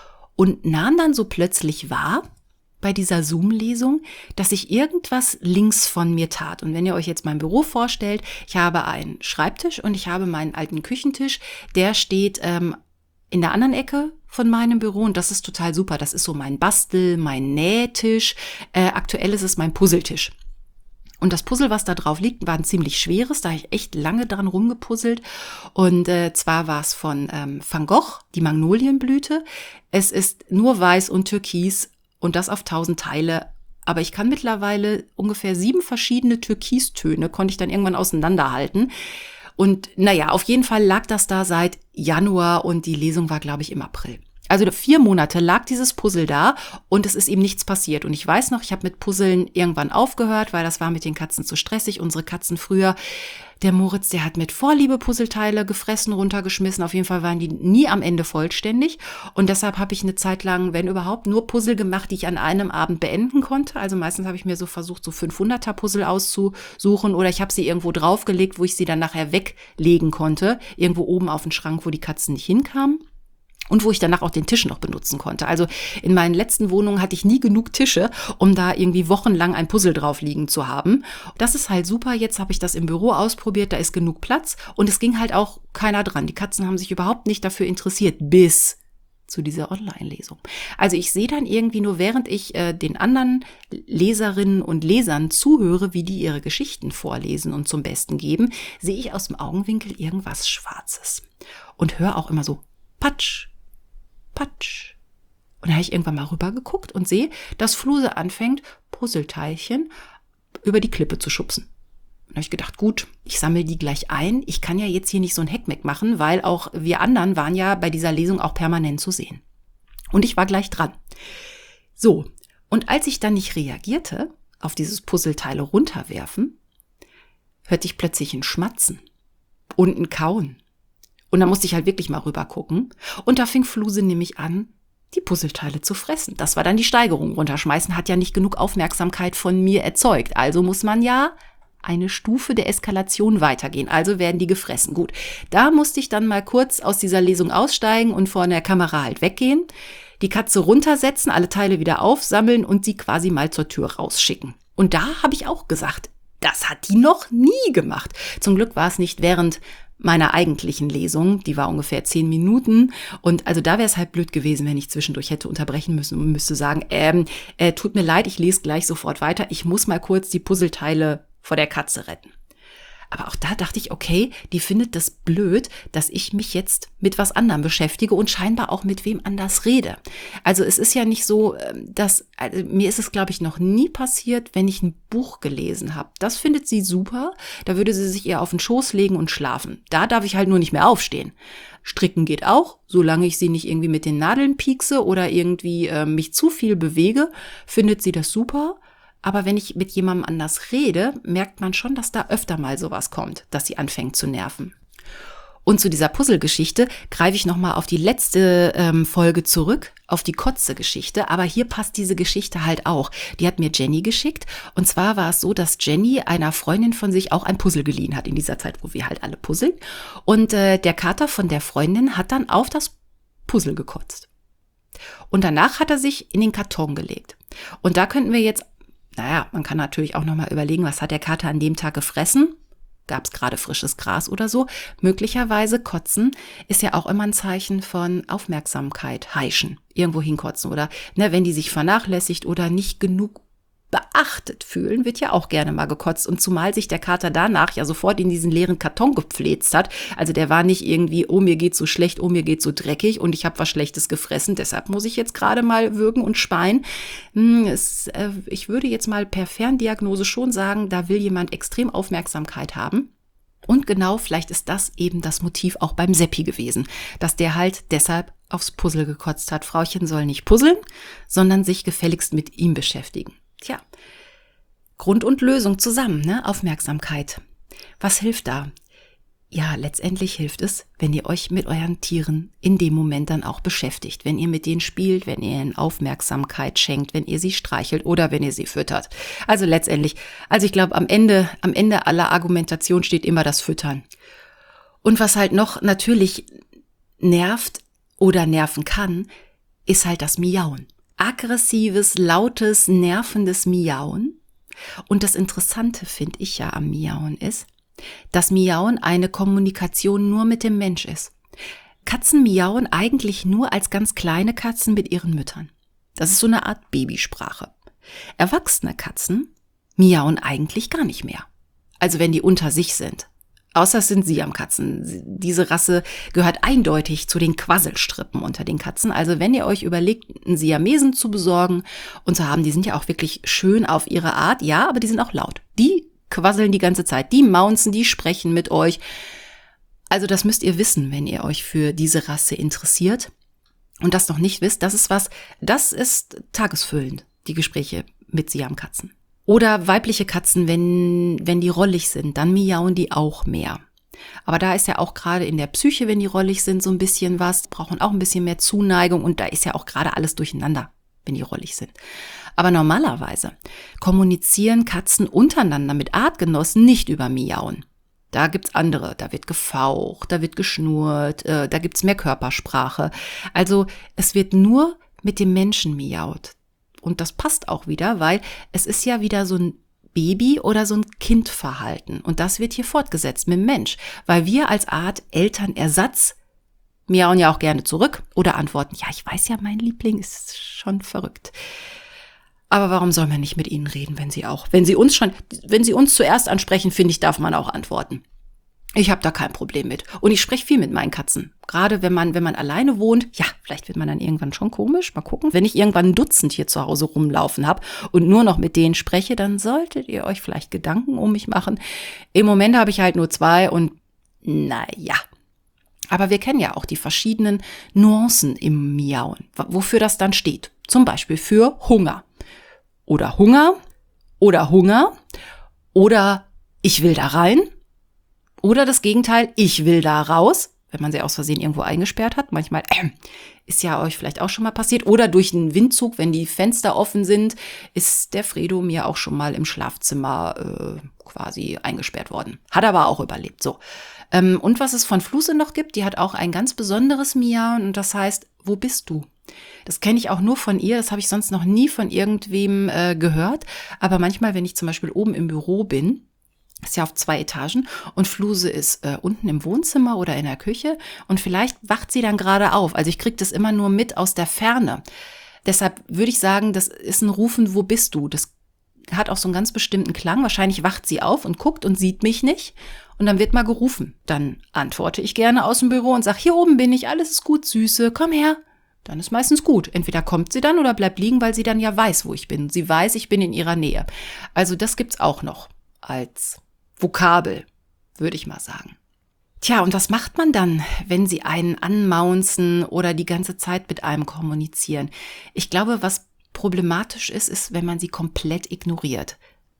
[SPEAKER 1] und nahm dann so plötzlich wahr bei dieser Zoom-Lesung, dass sich irgendwas links von mir tat. Und wenn ihr euch jetzt mein Büro vorstellt, ich habe einen Schreibtisch und ich habe meinen alten Küchentisch, der steht in der anderen Ecke von meinem Büro und das ist total super. Das ist so mein Mein Nähtisch. Aktuell ist es mein Puzzletisch. Und das Puzzle, was da drauf liegt, war ein ziemlich schweres. Da habe ich echt lange dran rumgepuzzelt. Und zwar war es von Van Gogh, die Magnolienblüte. Es ist nur weiß und türkis und das auf 1000 Teile. Aber ich kann mittlerweile ungefähr 7 verschiedene Türkistöne, konnte ich dann irgendwann auseinanderhalten. Und naja, auf jeden Fall lag das da seit Januar und die Lesung war, glaube ich, im April. Also 4 Monate lag dieses Puzzle da und es ist ihm nichts passiert. Und ich weiß noch, ich habe mit Puzzeln irgendwann aufgehört, weil das war mit den Katzen zu stressig. Unsere Katzen früher, der Moritz, der hat mit Vorliebe Puzzleteile gefressen, runtergeschmissen. Auf jeden Fall waren die nie am Ende vollständig. Und deshalb habe ich eine Zeit lang, wenn überhaupt, nur Puzzle gemacht, die ich an einem Abend beenden konnte. Also meistens habe ich mir so versucht, so 500er Puzzle auszusuchen oder ich habe sie irgendwo draufgelegt, wo ich sie dann nachher weglegen konnte. Irgendwo oben auf den Schrank, wo die Katzen nicht hinkamen. Und wo ich danach auch den Tisch noch benutzen konnte. Also in meinen letzten Wohnungen hatte ich nie genug Tische, um da irgendwie wochenlang ein Puzzle drauf liegen zu haben. Das ist halt super. Jetzt habe ich das im Büro ausprobiert. Da ist genug Platz. Und es ging halt auch keiner dran. Die Katzen haben sich überhaupt nicht dafür interessiert, bis zu dieser Online-Lesung. Also ich sehe dann irgendwie nur, während ich den anderen Leserinnen und Lesern zuhöre, wie die ihre Geschichten vorlesen und zum Besten geben, sehe ich aus dem Augenwinkel irgendwas Schwarzes. Und höre auch immer so Patsch. Patsch. Und da habe ich irgendwann mal rübergeguckt und sehe, dass Fluse anfängt, Puzzleteilchen über die Klippe zu schubsen. Und da habe ich gedacht, gut, ich sammle die gleich ein. Ich kann ja jetzt hier nicht so ein Heckmeck machen, weil auch wir anderen waren ja bei dieser Lesung auch permanent zu sehen. Und ich war gleich dran. So, und als ich dann nicht reagierte auf dieses Puzzleteile runterwerfen, hörte ich plötzlich ein Schmatzen und ein Kauen. Und da musste ich halt wirklich mal rüber gucken. Und da fing Fluse nämlich an, die Puzzleteile zu fressen. Das war dann die Steigerung. Runterschmeißen hat ja nicht genug Aufmerksamkeit von mir erzeugt. Also muss man ja eine Stufe der Eskalation weitergehen. Also werden die gefressen. Gut, da musste ich dann mal kurz aus dieser Lesung aussteigen und vor der Kamera halt weggehen. Die Katze runtersetzen, alle Teile wieder aufsammeln und sie quasi mal zur Tür rausschicken. Und da habe ich auch gesagt, das hat die noch nie gemacht. Zum Glück war es nicht während meiner eigentlichen Lesung, die war ungefähr 10 Minuten und also da wäre es halt blöd gewesen, wenn ich zwischendurch hätte unterbrechen müssen und müsste sagen, tut mir leid, ich lese gleich sofort weiter, ich muss mal kurz die Puzzleteile vor der Katze retten. Aber auch da dachte ich, okay, die findet das blöd, dass ich mich jetzt mit was anderem beschäftige und scheinbar auch mit wem anders rede. Also es ist ja nicht so, mir ist es, glaube ich, noch nie passiert, wenn ich ein Buch gelesen habe. Das findet sie super, da würde sie sich eher auf den Schoß legen und schlafen. Da darf ich halt nur nicht mehr aufstehen. Stricken geht auch, solange ich sie nicht irgendwie mit den Nadeln piekse oder irgendwie mich zu viel bewege, findet sie das super. Aber wenn ich mit jemandem anders rede, merkt man schon, dass da öfter mal sowas kommt, dass sie anfängt zu nerven. Und zu dieser Puzzle-Geschichte greife ich nochmal auf die letzte Folge zurück, auf die Kotze-Geschichte. Aber hier passt diese Geschichte halt auch. Die hat mir Jenny geschickt. Und zwar war es so, dass Jenny einer Freundin von sich auch ein Puzzle geliehen hat in dieser Zeit, wo wir halt alle puzzeln. Und der Kater von der Freundin hat dann auf das Puzzle gekotzt. Und danach hat er sich in den Karton gelegt. Und da könnten wir jetzt man kann natürlich auch nochmal überlegen, was hat der Kater an dem Tag gefressen? Gab es gerade frisches Gras oder so? Möglicherweise kotzen ist ja auch immer ein Zeichen von Aufmerksamkeit, heischen, irgendwo hinkotzen. Oder wenn die sich vernachlässigt oder nicht genug beachtet fühlen, wird ja auch gerne mal gekotzt. Und zumal sich der Kater danach ja sofort in diesen leeren Karton gepfläzt hat. Also der war nicht irgendwie, oh mir geht's so schlecht, oh mir geht's so dreckig und ich habe was Schlechtes gefressen. Deshalb muss ich jetzt gerade mal würgen und speien. Ich würde jetzt mal per Ferndiagnose schon sagen, da will jemand extrem Aufmerksamkeit haben. Und genau, vielleicht ist das eben das Motiv auch beim Seppi gewesen, dass der halt deshalb aufs Puzzle gekotzt hat. Frauchen soll nicht puzzeln, sondern sich gefälligst mit ihm beschäftigen. Tja, Grund und Lösung zusammen, Aufmerksamkeit. Was hilft da? Ja, letztendlich hilft es, wenn ihr euch mit euren Tieren in dem Moment dann auch beschäftigt. Wenn ihr mit denen spielt, wenn ihr ihnen Aufmerksamkeit schenkt, wenn ihr sie streichelt oder wenn ihr sie füttert. Also letztendlich, ich glaube, am Ende aller Argumentation steht immer das Füttern. Und was halt noch natürlich nervt oder nerven kann, ist halt das Miauen. Aggressives, lautes, nervendes Miauen. Und das Interessante finde ich ja am Miauen ist, dass Miauen eine Kommunikation nur mit dem Mensch ist. Katzen miauen eigentlich nur als ganz kleine Katzen mit ihren Müttern. Das ist so eine Art Babysprache. Erwachsene Katzen miauen eigentlich gar nicht mehr. Also wenn die unter sich sind. Außer es sind Siamkatzen. Diese Rasse gehört eindeutig zu den Quasselstrippen unter den Katzen. Also wenn ihr euch überlegt, einen Siamesen zu besorgen und zu haben, die sind ja auch wirklich schön auf ihre Art. Ja, aber die sind auch laut. Die quasseln die ganze Zeit. Die maunzen, die sprechen mit euch. Also das müsst ihr wissen, wenn ihr euch für diese Rasse interessiert und das noch nicht wisst. Das ist tagesfüllend, die Gespräche mit Siamkatzen. Oder weibliche Katzen, wenn die rollig sind, dann miauen die auch mehr. Aber da ist ja auch gerade in der Psyche, wenn die rollig sind, so ein bisschen was, brauchen auch ein bisschen mehr Zuneigung und da ist ja auch gerade alles durcheinander, wenn die rollig sind. Aber normalerweise kommunizieren Katzen untereinander mit Artgenossen nicht über Miauen. Da gibt's andere, da wird gefaucht, da wird geschnurrt, da gibt's mehr Körpersprache. Also es wird nur mit dem Menschen miaut. Und das passt auch wieder, weil es ist ja wieder so ein Baby- oder so ein Kindverhalten. Und das wird hier fortgesetzt mit dem Mensch. Weil wir als Art Elternersatz miauen ja auch gerne zurück oder antworten, ja, ich weiß ja, mein Liebling ist schon verrückt. Aber warum soll man nicht mit ihnen reden, wenn sie uns zuerst ansprechen, finde ich, darf man auch antworten. Ich habe da kein Problem mit. Und ich spreche viel mit meinen Katzen. Gerade wenn man alleine wohnt, ja, vielleicht wird man dann irgendwann schon komisch. Mal gucken. Wenn ich irgendwann ein Dutzend hier zu Hause rumlaufen habe und nur noch mit denen spreche, dann solltet ihr euch vielleicht Gedanken um mich machen. Im Moment habe ich halt nur 2 und naja. Aber wir kennen ja auch die verschiedenen Nuancen im Miauen, wofür das dann steht. Zum Beispiel für Hunger. Oder Hunger. Oder Hunger. Oder ich will da rein. Oder das Gegenteil, ich will da raus, wenn man sie aus Versehen irgendwo eingesperrt hat. Manchmal ist ja euch vielleicht auch schon mal passiert. Oder durch einen Windzug, wenn die Fenster offen sind, ist der Fredo mir auch schon mal im Schlafzimmer quasi eingesperrt worden. Hat aber auch überlebt. So. Und was es von Fluse noch gibt, die hat auch ein ganz besonderes Miauen und das heißt, wo bist du? Das kenne ich auch nur von ihr, das habe ich sonst noch nie von irgendwem gehört. Aber manchmal, wenn ich zum Beispiel oben im Büro bin, ist ja auf 2 Etagen und Fluse ist unten im Wohnzimmer oder in der Küche und vielleicht wacht sie dann gerade auf. Also ich kriege das immer nur mit aus der Ferne. Deshalb würde ich sagen, das ist ein Rufen, wo bist du? Das hat auch so einen ganz bestimmten Klang. Wahrscheinlich wacht sie auf und guckt und sieht mich nicht und dann wird mal gerufen. Dann antworte ich gerne aus dem Büro und sage, hier oben bin ich, alles ist gut, Süße, komm her. Dann ist meistens gut. Entweder kommt sie dann oder bleibt liegen, weil sie dann ja weiß, wo ich bin. Sie weiß, ich bin in ihrer Nähe. Also das gibt's auch noch als Vokabel, würde ich mal sagen. Tja, und was macht man dann, wenn sie einen anmaunzen oder die ganze Zeit mit einem kommunizieren? Ich glaube, was problematisch ist, wenn man sie komplett ignoriert.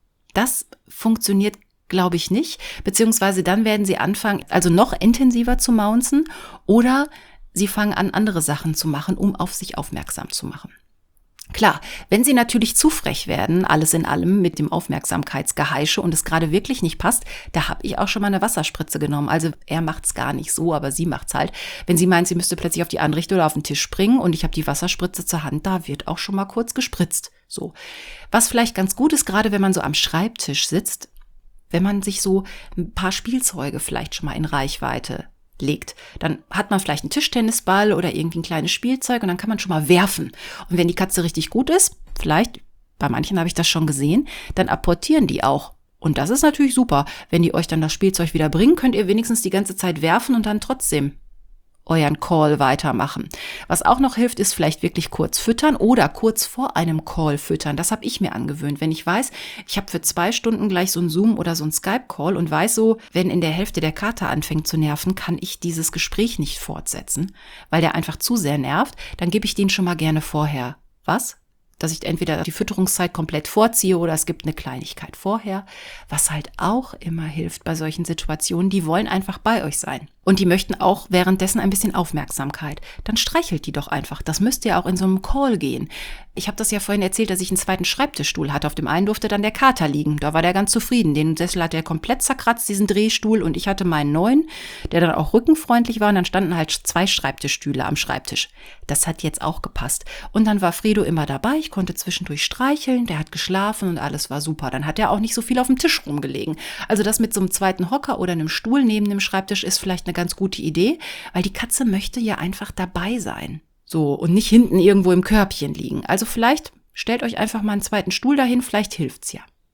[SPEAKER 1] Das funktioniert, glaube ich, nicht. Beziehungsweise dann werden sie anfangen, also noch intensiver zu maunzen oder sie fangen an, andere Sachen zu machen, um auf sich aufmerksam zu machen. Klar, wenn sie natürlich zu frech werden, alles in allem mit dem Aufmerksamkeitsgeheische und es gerade wirklich nicht passt, da habe ich auch schon mal eine Wasserspritze genommen. Also er macht's gar nicht so, aber sie macht's halt. Wenn sie meint, sie müsste plötzlich auf die Anrichte oder auf den Tisch springen und ich habe die Wasserspritze zur Hand, da wird auch schon mal kurz gespritzt. So. Was vielleicht ganz gut ist, gerade wenn man so am Schreibtisch sitzt, wenn man sich so ein paar Spielzeuge vielleicht schon mal in Reichweite legt. Dann hat man vielleicht einen Tischtennisball oder irgendwie ein kleines Spielzeug und dann kann man schon mal werfen. Und wenn die Katze richtig gut ist, vielleicht, bei manchen habe ich das schon gesehen, dann apportieren die auch. Und das ist natürlich super. Wenn die euch dann das Spielzeug wieder bringen, könnt ihr wenigstens die ganze Zeit werfen und dann trotzdem euren Call weitermachen. Was auch noch hilft, ist vielleicht wirklich kurz füttern oder kurz vor einem Call füttern. Das habe ich mir angewöhnt. Wenn ich weiß, ich habe für 2 Stunden gleich so einen Zoom- oder so einen Skype-Call und weiß so, wenn in der Hälfte der Kater anfängt zu nerven, kann ich dieses Gespräch nicht fortsetzen, weil der einfach zu sehr nervt, dann gebe ich den schon mal gerne vorher. Was? Dass ich entweder die Fütterungszeit komplett vorziehe oder es gibt eine Kleinigkeit vorher. Was halt auch immer hilft bei solchen Situationen, die wollen einfach bei euch sein. Und die möchten auch währenddessen ein bisschen Aufmerksamkeit. Dann streichelt die doch einfach. Das müsst ihr auch in so einem Call gehen. Ich habe das ja vorhin erzählt, dass ich einen zweiten Schreibtischstuhl hatte. Auf dem einen durfte dann der Kater liegen. Da war der ganz zufrieden. Den Sessel hat er komplett zerkratzt, diesen Drehstuhl. Und ich hatte meinen neuen, der dann auch rückenfreundlich war. Und dann standen halt 2 Schreibtischstühle am Schreibtisch. Das hat jetzt auch gepasst. Und dann war Fredo immer dabei. Ich konnte zwischendurch streicheln. Der hat geschlafen und alles war super. Dann hat er auch nicht so viel auf dem Tisch rumgelegen. Also das mit so einem zweiten Hocker oder einem Stuhl neben dem Schreibtisch ist vielleicht eine ganz gute Idee, weil die Katze möchte ja einfach dabei sein. So, und nicht hinten irgendwo im Körbchen liegen. Also vielleicht stellt euch einfach mal einen zweiten Stuhl dahin, vielleicht hilft's ja.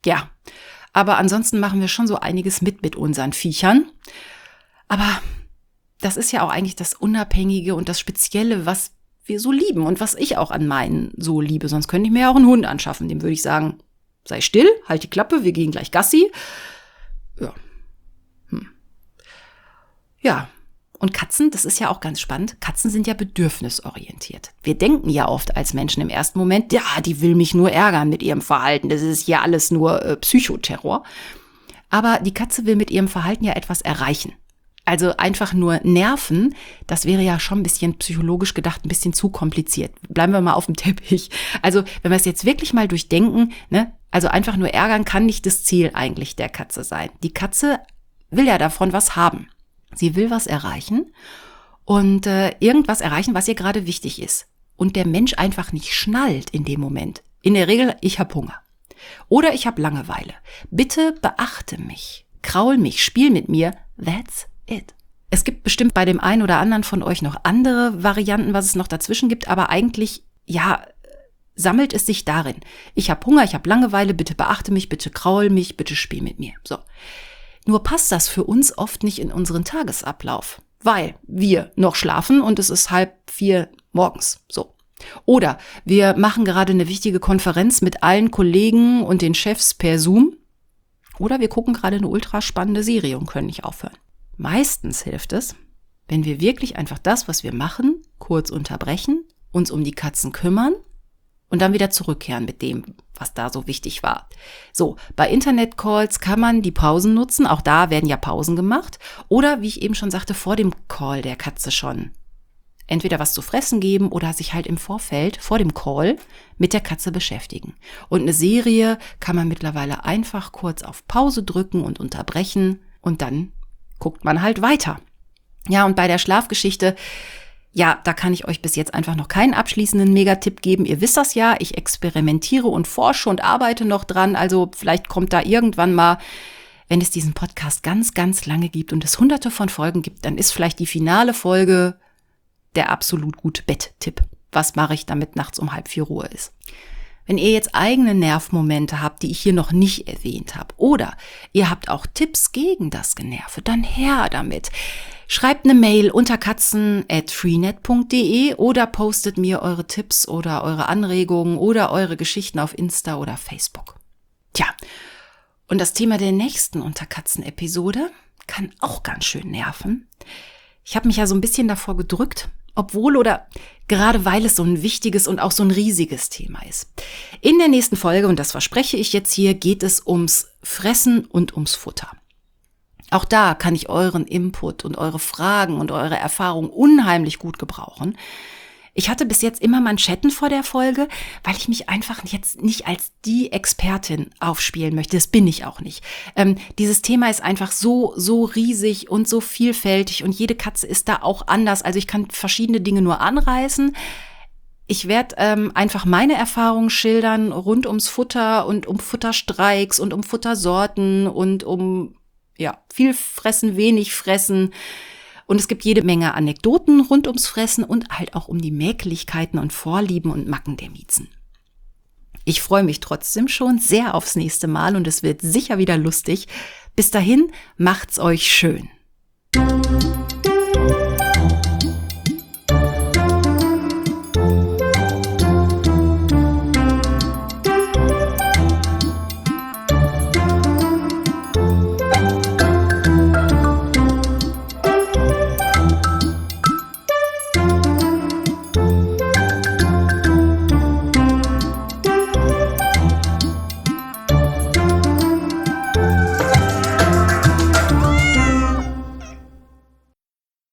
[SPEAKER 1] Ja, aber ansonsten machen wir schon so einiges mit unseren Viechern. Aber das ist ja auch eigentlich das Unabhängige und das Spezielle, was wir so lieben und was ich auch an meinen so liebe. Sonst könnte ich mir ja auch einen Hund anschaffen. Dem würde ich sagen, sei still, halt die Klappe, wir gehen gleich Gassi. Ja. Ja. Und Katzen, das ist ja auch ganz spannend, Katzen sind ja bedürfnisorientiert. Wir denken ja oft als Menschen im ersten Moment, ja, die will mich nur ärgern mit ihrem Verhalten, das ist ja alles nur Psychoterror. Aber die Katze will mit ihrem Verhalten ja etwas erreichen. Also einfach nur nerven, das wäre ja schon ein bisschen psychologisch gedacht, ein bisschen zu kompliziert. Bleiben wir mal auf dem Teppich. Also wenn wir es jetzt wirklich mal durchdenken, ne, also einfach nur ärgern kann nicht das Ziel eigentlich der Katze sein. Die Katze will ja davon was haben. Sie will was erreichen und irgendwas erreichen, was ihr gerade wichtig ist. Und der Mensch einfach nicht schnallt in dem Moment. In der Regel, ich habe Hunger. Oder ich habe Langeweile. Bitte beachte mich, kraul mich, spiel mit mir. That's it. Es gibt bestimmt bei dem einen oder anderen von euch noch andere Varianten, was es noch dazwischen gibt. Aber eigentlich, ja, sammelt es sich darin. Ich habe Hunger, ich habe Langeweile, bitte beachte mich, bitte kraul mich, bitte spiel mit mir. So. Nur passt das für uns oft nicht in unseren Tagesablauf, weil wir noch schlafen und es ist 3:30 morgens. So. Oder wir machen gerade eine wichtige Konferenz mit allen Kollegen und den Chefs per Zoom. Oder wir gucken gerade eine ultra spannende Serie und können nicht aufhören. Meistens hilft es, wenn wir wirklich einfach das, was wir machen, kurz unterbrechen, uns um die Katzen kümmern und dann wieder zurückkehren mit dem, was da so wichtig war. So, bei Internetcalls kann man die Pausen nutzen. Auch da werden ja Pausen gemacht. Oder, wie ich eben schon sagte, vor dem Call der Katze schon entweder was zu fressen geben oder sich halt im Vorfeld, vor dem Call, mit der Katze beschäftigen. Und eine Serie kann man mittlerweile einfach kurz auf Pause drücken und unterbrechen und dann guckt man halt weiter. Ja, und bei der Schlafgeschichte, ja, da kann ich euch bis jetzt einfach noch keinen abschließenden Megatipp geben. Ihr wisst das ja, ich experimentiere und forsche und arbeite noch dran. Also vielleicht kommt da irgendwann mal, wenn es diesen Podcast ganz, ganz lange gibt und es hunderte von Folgen gibt, dann ist vielleicht die finale Folge der absolut gute Betttipp. Was mache ich, damit nachts um 3:30 Ruhe ist? Wenn ihr jetzt eigene Nervmomente habt, die ich hier noch nicht erwähnt habe, oder ihr habt auch Tipps gegen das Generve, dann her damit. Schreibt eine Mail unter katzen@freenet.de oder postet mir eure Tipps oder eure Anregungen oder eure Geschichten auf Insta oder Facebook. Tja, und das Thema der nächsten Unterkatzen-Episode kann auch ganz schön nerven. Ich habe mich ja so ein bisschen davor gedrückt, obwohl oder gerade weil es so ein wichtiges und auch so ein riesiges Thema ist. In der nächsten Folge, und das verspreche ich jetzt hier, geht es ums Fressen und ums Futter. Auch da kann ich euren Input und eure Fragen und eure Erfahrungen unheimlich gut gebrauchen. Ich hatte bis jetzt immer Manschetten vor der Folge, weil ich mich einfach jetzt nicht als die Expertin aufspielen möchte. Das bin ich auch nicht. Dieses Thema ist einfach so riesig und so vielfältig und jede Katze ist da auch anders. Also ich kann verschiedene Dinge nur anreißen. Ich werde einfach meine Erfahrungen schildern rund ums Futter und um Futterstreiks und um Futtersorten und um viel fressen, wenig fressen. Und es gibt jede Menge Anekdoten rund ums Fressen und halt auch um die Mäkeligkeiten und Vorlieben und Macken der Miezen. Ich freue mich trotzdem schon sehr aufs nächste Mal und es wird sicher wieder lustig. Bis dahin, macht's euch schön.